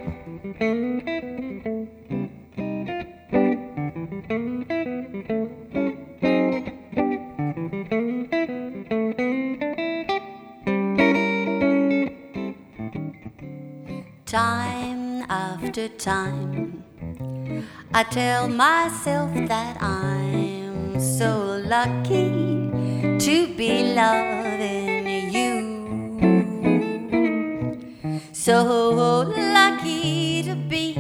Time after time, I tell myself that I'm so lucky to be loving you. So lucky to be